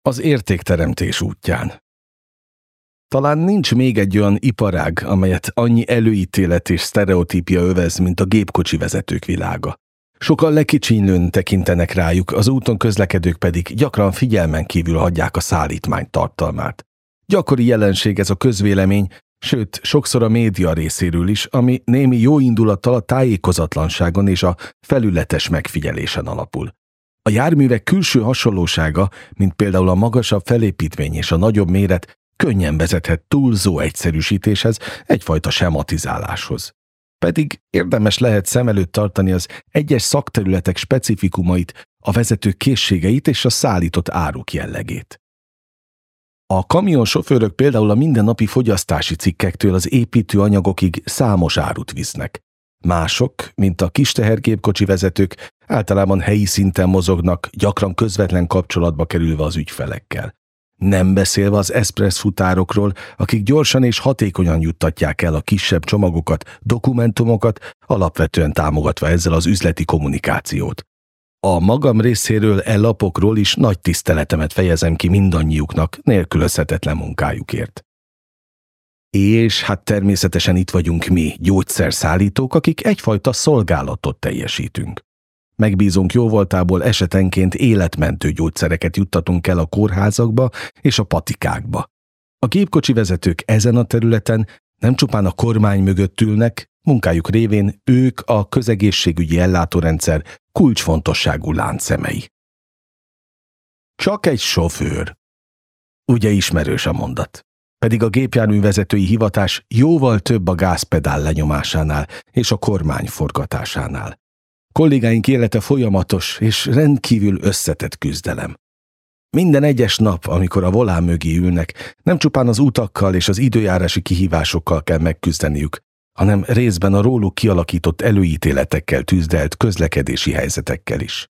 Az értékteremtés útján. Talán nincs még egy olyan iparág, amelyet annyi előítélet és sztereotípia övez, mint a gépkocsi vezetők világa. Sokan lekicsinylőn tekintenek rájuk, az úton közlekedők pedig gyakran figyelmen kívül hagyják a szállítmány tartalmát. Gyakori jelenség ez a közvélemény, sőt, sokszor a média részéről is, ami némi jóindulattal a tájékozatlanságon és a felületes megfigyelésen alapul. A járművek külső hasonlósága, mint például a magasabb felépítmény és a nagyobb méret, könnyen vezethet túlzó egyszerűsítéshez, egyfajta sematizáláshoz. Pedig érdemes lehet szem előtt tartani az egyes szakterületek specifikumait, a vezetők készségeit és a szállított áruk jellegét. A kamionsofőrök például a mindennapi fogyasztási cikkektől az építőanyagokig számos árut visznek. Mások, mint a kis tehergépkocsi vezetők, általában helyi szinten mozognak, gyakran közvetlen kapcsolatba kerülve az ügyfelekkel. Nem beszélve az express futárokról, akik gyorsan és hatékonyan juttatják el a kisebb csomagokat, dokumentumokat, alapvetően támogatva ezzel az üzleti kommunikációt. A magam részéről lapokról is nagy tiszteletemet fejezem ki mindannyiuknak nélkülözhetetlen munkájukért. És hát természetesen itt vagyunk mi, gyógyszerszállítók, akik egyfajta szolgálatot teljesítünk. Megbízunk jóvoltából esetenként életmentő gyógyszereket juttatunk el a kórházakba és a patikákba. A gépkocsi vezetők ezen a területen nem csupán a kormány mögött ülnek, munkájuk révén ők a közegészségügyi ellátórendszer kulcsfontosságú láncszemei. Csak egy sofőr. Ugye ismerős a mondat. Pedig a gépjárművezetői hivatás jóval több a gázpedál lenyomásánál és a kormány forgatásánál. Kollégáink élete folyamatos és rendkívül összetett küzdelem. Minden egyes nap, amikor a volán mögé ülnek, nem csupán az utakkal és az időjárási kihívásokkal kell megküzdeniük, hanem részben a róluk kialakított előítéletekkel tűzdelt közlekedési helyzetekkel is.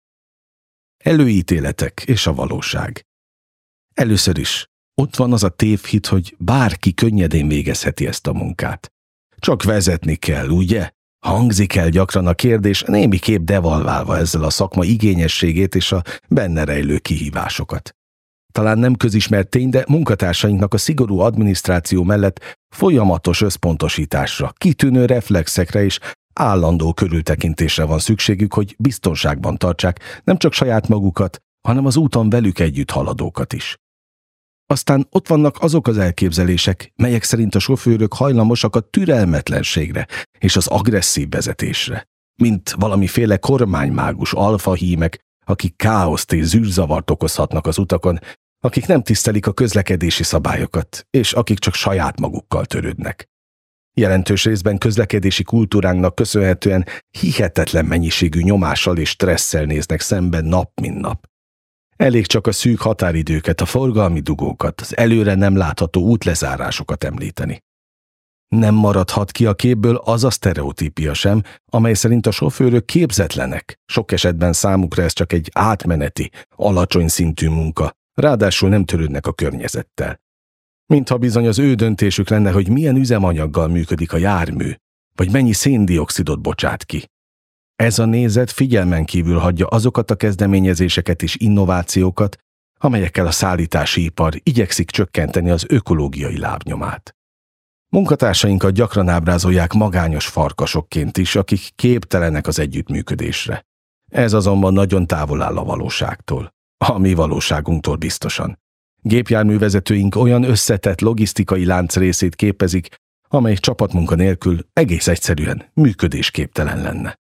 Előítéletek és a valóság. Először is, ott van az a tévhit, hogy bárki könnyedén végezheti ezt a munkát. Csak vezetni kell, ugye? Hangzik el gyakran a kérdés, némiképp devalválva ezzel a szakma igényességét és a benne rejlő kihívásokat. Talán nem közismert tény, de munkatársainknak a szigorú adminisztráció mellett folyamatos összpontosításra, kitűnő reflexekre és állandó körültekintésre van szükségük, hogy biztonságban tartsák nem csak saját magukat, hanem az úton velük együtt haladókat is. Aztán ott vannak azok az elképzelések, melyek szerint a sofőrök hajlamosak a türelmetlenségre és az agresszív vezetésre, mint valamiféle kormánymágus alfahímek, akik káoszt és zűrzavart okozhatnak az utakon, akik nem tisztelik a közlekedési szabályokat, és akik csak saját magukkal törődnek. Jelentős részben közlekedési kultúránknak köszönhetően hihetetlen mennyiségű nyomással és stresszel néznek szemben nap mint nap. Elég csak a szűk határidőket, a forgalmi dugókat, az előre nem látható útlezárásokat említeni. Nem maradhat ki a képből az a sztereotípia sem, amely szerint a sofőrök képzetlenek, sok esetben számukra ez csak egy átmeneti, alacsony szintű munka, ráadásul nem törődnek a környezettel. Mintha bizony az ő döntésük lenne, hogy milyen üzemanyaggal működik a jármű, vagy mennyi széndioxidot bocsát ki. Ez a nézet figyelmen kívül hagyja azokat a kezdeményezéseket és innovációkat, amelyekkel a szállítási ipar igyekszik csökkenteni az ökológiai lábnyomát. Munkatársainkat gyakran ábrázolják magányos farkasokként is, akik képtelenek az együttműködésre. Ez azonban nagyon távol áll a valóságtól. A mi valóságunktól biztosan. Gépjárművezetőink olyan összetett logisztikai lánc részét képezik, amely csapatmunka nélkül egész egyszerűen működésképtelen lenne.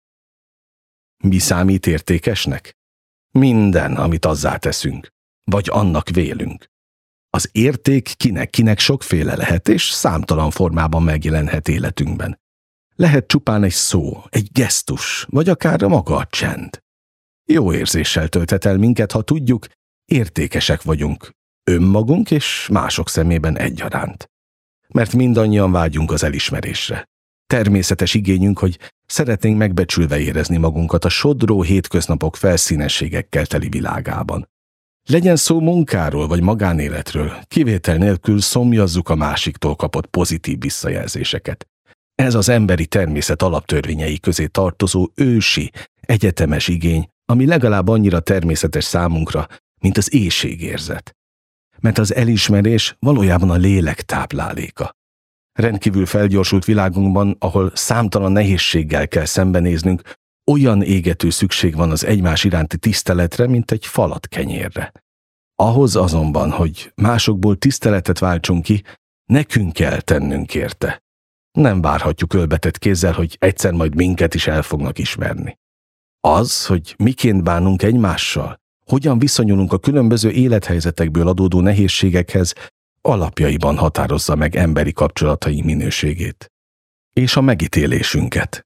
Mi számít értékesnek? Minden, amit azzá teszünk, vagy annak vélünk. Az érték kinek sokféle lehet, és számtalan formában megjelenhet életünkben. Lehet csupán egy szó, egy gesztus, vagy akár maga a csend. Jó érzéssel tölthet el minket, ha tudjuk, értékesek vagyunk, önmagunk és mások szemében egyaránt. Mert mindannyian vágyunk az elismerésre. Természetes igényünk, hogy szeretnénk megbecsülve érezni magunkat a sodró hétköznapok felszínességekkel teli világában. Legyen szó munkáról vagy magánéletről, kivétel nélkül szomjazzuk a másiktól kapott pozitív visszajelzéseket. Ez az emberi természet alaptörvényei közé tartozó ősi, egyetemes igény, ami legalább annyira természetes számunkra, mint az éhségérzet. mert az elismerés valójában a lélek tápláléka. Rendkívül felgyorsult világunkban, ahol számtalan nehézséggel kell szembenéznünk, olyan égető szükség van az egymás iránti tiszteletre, mint egy falat kenyérre. Ahhoz azonban, hogy másokból tiszteletet váltsunk ki, nekünk kell tennünk érte. Nem várhatjuk ölbetett kézzel, hogy egyszer majd minket is el fognak ismerni. Az, hogy miként bánunk egymással, hogyan viszonyulunk a különböző élethelyzetekből adódó nehézségekhez, alapjaiban határozza meg emberi kapcsolataink minőségét. És a megítélésünket.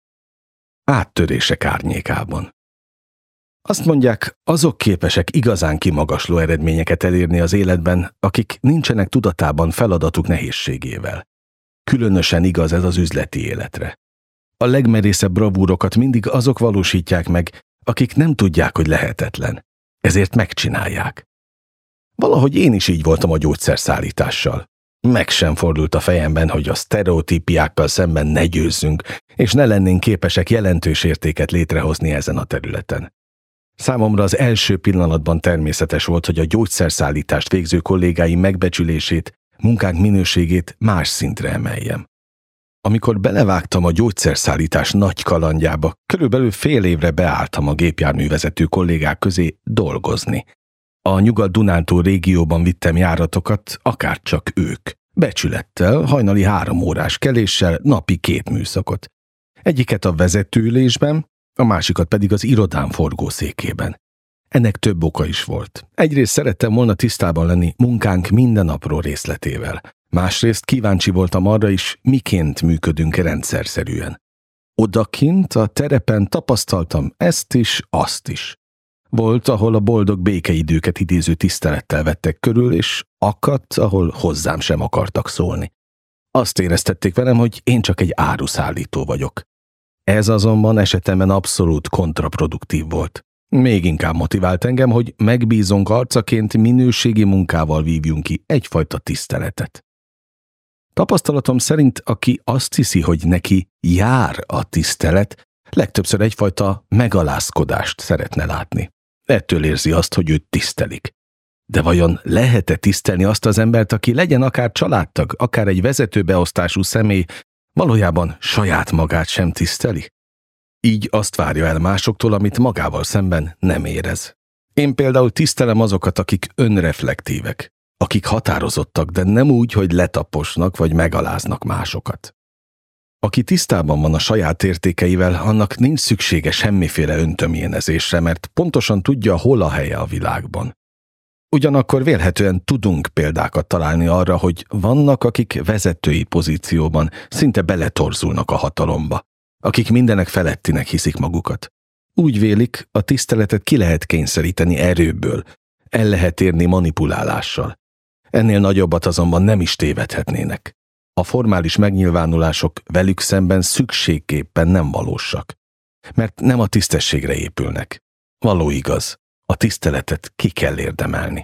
Áttörések árnyékában. Azt mondják, azok képesek igazán kimagasló eredményeket elérni az életben, akik nincsenek tudatában feladatuk nehézségével. Különösen igaz ez az üzleti életre. A legmerészebb bravúrokat mindig azok valósítják meg, akik nem tudják, hogy lehetetlen. Ezért megcsinálják. Valahogy én is így voltam a gyógyszerszállítással. Meg sem fordult a fejemben, hogy a sztereotípiákkal szemben ne győzzünk, és ne lennénk képesek jelentős értéket létrehozni ezen a területen. Számomra az első pillanatban természetes volt, hogy a gyógyszerszállítást végző kollégáim megbecsülését, munkánk minőségét más szintre emeljem. Amikor belevágtam a gyógyszerszállítás nagy kalandjába, körülbelül fél évre beálltam a gépjárművezető kollégák közé dolgozni. A Nyugat-Dunántúl régióban vittem járatokat, akárcsak ők. Becsülettel, hajnali 3 órás keléssel, napi 2 műszakot. Egyiket a vezetőülésben, a másikat pedig az irodám forgószékében. Ennek több oka is volt. Egyrészt szerettem volna tisztában lenni munkánk minden apró részletével. Másrészt kíváncsi voltam arra is, miként működünk rendszerszerűen. Odakint a terepen tapasztaltam ezt is, azt is. Volt, ahol a boldog békeidőket idéző tisztelettel vettek körül, és akadt, ahol hozzám sem akartak szólni. Azt éreztették velem, hogy én csak egy áruszállító vagyok. Ez azonban esetemben abszolút kontraproduktív volt. Még inkább motivált engem, hogy megbízunk arcaként minőségi munkával vívjunk ki egyfajta tiszteletet. Tapasztalatom szerint, aki azt hiszi, hogy neki jár a tisztelet, legtöbbször egyfajta megalázkodást szeretne látni. Ettől érzi azt, hogy őt tisztelik. De vajon lehet-e tisztelni azt az embert, aki legyen akár családtag, akár egy vezetőbeosztású személy, valójában saját magát sem tiszteli? Így azt várja el másoktól, amit magával szemben nem érez. Én például tisztelem azokat, akik önreflektívek, akik határozottak, de nem úgy, hogy letaposnak vagy megaláznak másokat. Aki tisztában van a saját értékeivel, annak nincs szüksége semmiféle öntömjénezésre, mert pontosan tudja, hol a helye a világban. Ugyanakkor vélhetően tudunk példákat találni arra, hogy vannak, akik vezetői pozícióban szinte beletorzulnak a hatalomba, akik mindenek felettinek hiszik magukat. Úgy vélik, a tiszteletet ki lehet kényszeríteni erőből, el lehet érni manipulálással. Ennél nagyobbat azonban nem is tévedhetnének. A formális megnyilvánulások velük szemben szükségképpen nem valósak, mert nem a tisztességre épülnek. Való igaz, a tiszteletet ki kell érdemelni.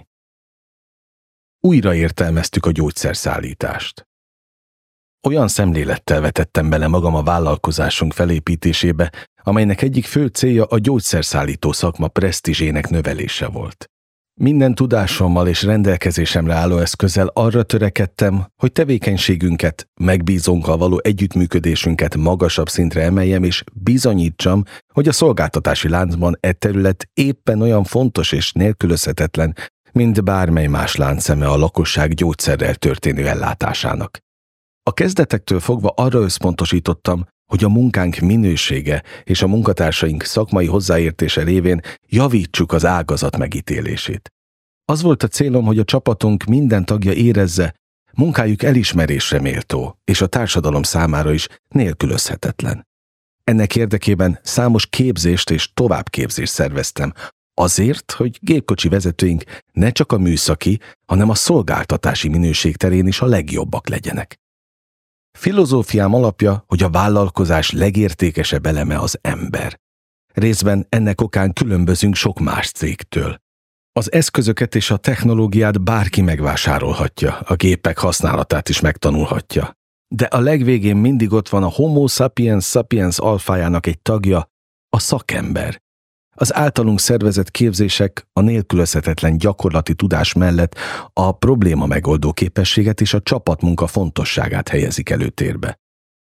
Újra értelmeztük a gyógyszerszállítást. Olyan szemlélettel vetettem bele magam a vállalkozásunk felépítésébe, amelynek egyik fő célja a gyógyszerszállító szakma presztízsének növelése volt. Minden tudásommal és rendelkezésemre álló eszközzel arra törekedtem, hogy tevékenységünket, megbízónkkal való együttműködésünket magasabb szintre emeljem, és bizonyítsam, hogy a szolgáltatási láncban e terület éppen olyan fontos és nélkülözhetetlen, mint bármely más láncszeme a lakosság gyógyszerrel történő ellátásának. A kezdetektől fogva arra összpontosítottam, hogy a munkánk minősége és a munkatársaink szakmai hozzáértése révén javítsuk az ágazat megítélését. Az volt a célom, hogy a csapatunk minden tagja érezze, munkájuk elismerésre méltó, és a társadalom számára is nélkülözhetetlen. Ennek érdekében számos képzést és továbbképzést szerveztem, azért, hogy gépkocsi vezetőink ne csak a műszaki, hanem a szolgáltatási minőség terén is a legjobbak legyenek. Filozófiám alapja, hogy a vállalkozás legértékesebb eleme az ember. Részben ennek okán különbözünk sok más cégtől. Az eszközöket és a technológiát bárki megvásárolhatja, a gépek használatát is megtanulhatja. De a legvégén mindig ott van a Homo sapiens sapiens alfájának egy tagja, a szakember. Az általunk szervezett képzések a nélkülözhetetlen gyakorlati tudás mellett a probléma megoldó képességet és a csapatmunka fontosságát helyezik előtérbe.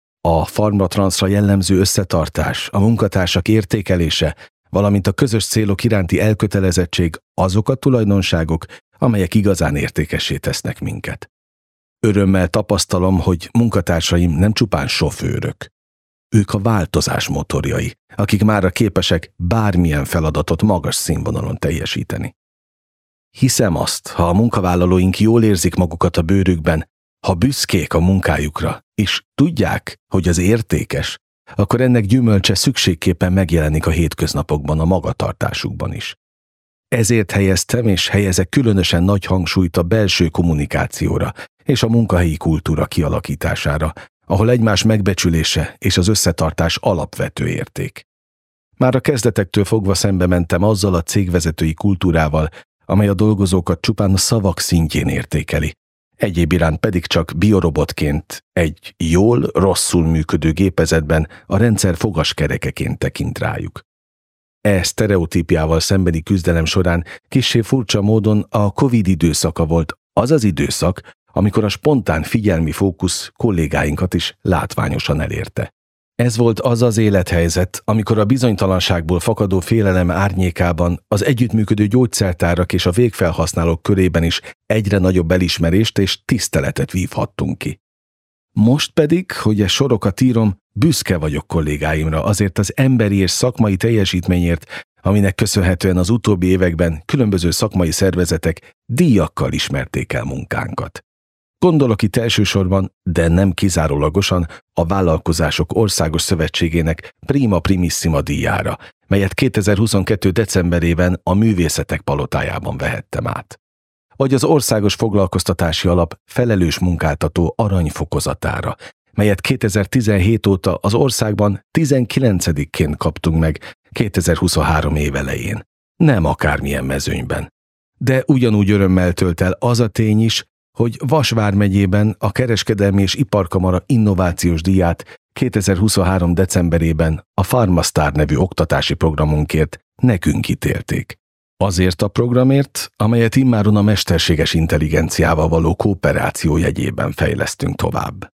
A Pharmatranszra jellemző összetartás, a munkatársak értékelése, valamint a közös célok iránti elkötelezettség azok a tulajdonságok, amelyek igazán értékessé tesznek minket. Örömmel tapasztalom, hogy munkatársaim nem csupán sofőrök. Ők a változás motorjai, akik mára képesek bármilyen feladatot magas színvonalon teljesíteni. Hiszem azt, ha a munkavállalóink jól érzik magukat a bőrükben, ha büszkék a munkájukra, és tudják, hogy az értékes, akkor ennek gyümölcse szükségképpen megjelenik a hétköznapokban, a magatartásukban is. Ezért helyeztem és helyezek különösen nagy hangsúlyt a belső kommunikációra és a munkahelyi kultúra kialakítására, ahol egymás megbecsülése és az összetartás alapvető érték. Már a kezdetektől fogva szembe mentem azzal a cégvezetői kultúrával, amely a dolgozókat csupán a szavak szintjén értékeli, egyéb iránt pedig csak biorobotként, egy jól, rosszul működő gépezetben a rendszer fogaskerekeként tekint rájuk. Sztereotípiával szembeni küzdelem során kissé furcsa módon a Covid időszaka volt az az időszak, amikor a spontán figyelmi fókusz kollégáinkat is látványosan elérte. Ez volt az az élethelyzet, amikor a bizonytalanságból fakadó félelem árnyékában az együttműködő gyógyszertárak és a végfelhasználók körében is egyre nagyobb elismerést és tiszteletet vívhattunk ki. Most pedig, hogy e sorokat írom, büszke vagyok kollégáimra azért az emberi és szakmai teljesítményért, aminek köszönhetően az utóbbi években különböző szakmai szervezetek díjakkal ismerték el munkánkat. Gondolok itt elsősorban, de nem kizárólagosan a Vállalkozások Országos Szövetségének Prima Primissima díjára, melyet 2022. decemberében a Művészetek Palotájában vehettem át. Vagy az Országos Foglalkoztatási Alap felelős munkáltató aranyfokozatára, melyet 2017 óta az országban 19-ként kaptunk meg 2023 év elején. Nem akármilyen mezőnyben. De ugyanúgy örömmel tölt el az a tény is, hogy Vas vármegyében a Kereskedelmi és Iparkamara innovációs díját 2023. decemberében a PharmaStar nevű oktatási programunkért nekünk ítélték. Azért a programért, amelyet immáron a mesterséges intelligenciával való kooperáció jegyében fejlesztünk tovább.